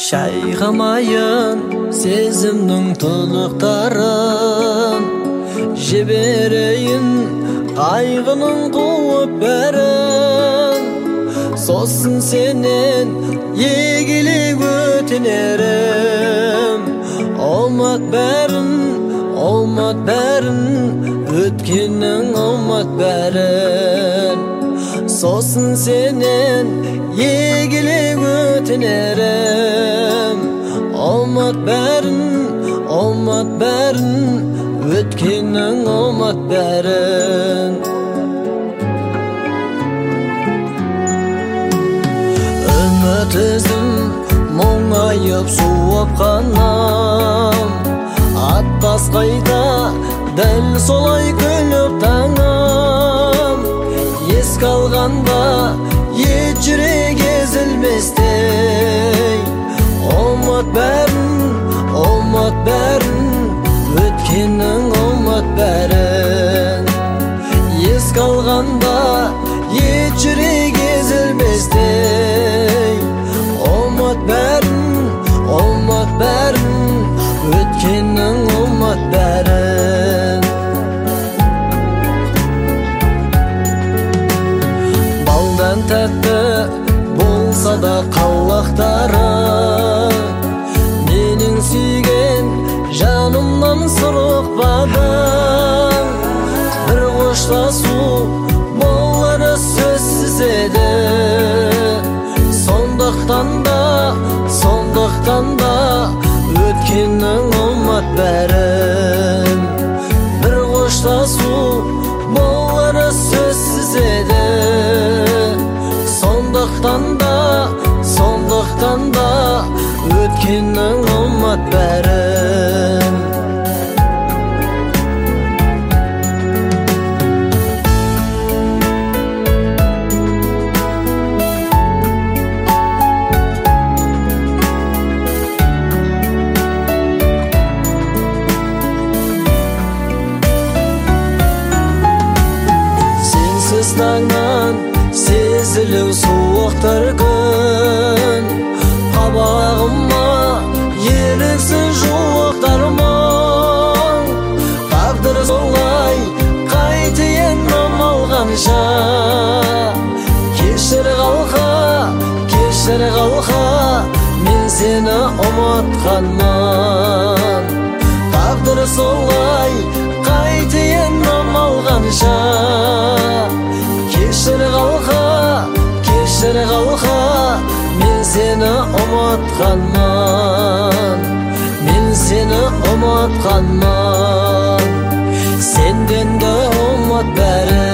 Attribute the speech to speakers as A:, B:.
A: Шайқамайын сезімнің тұнықтарын, жіберейін қайғының қуып бәрін. Сосын сенен егіліп өтінерім, олмат бәрін, өткеннің олмат бәрін. Сосын сенен егіліп өтінерім, олмат бәрін, өткеннің олмат бәрін. Үміт ізім мұңайып суып қанам, атпас қайда дәл солай күліп таңым. Еске алғанда ет жүрек езілместей, олмат бәрін, өткеннің олмат бәрін. Еске алғанда ет жүрек езілместей, олмат бәрін, өткеннің олмат бәрін. Балдан тәтті болса да қалақтары, менің сүйген жанымнан сұрықпадың. Бір қоштасу болары сөзсіз еді, сондықтан да өткеннің олмат бәрін. Бір қоштасу болары сөзсіз еді, сондықтан да өткеннің олмат бәрін. Сенсіз таңнан сезілу суықтар күн, қабағыма еріксіз жуықтармын. Тағдыр солай қайтейін амалғанша, кешір қалқа, мен сені ұмытқанмын. Тағдыр солай қайтейін амалғанша, кешір қалқа, мен сені ұмытқанмын. Сенден де ұмыт бәрін.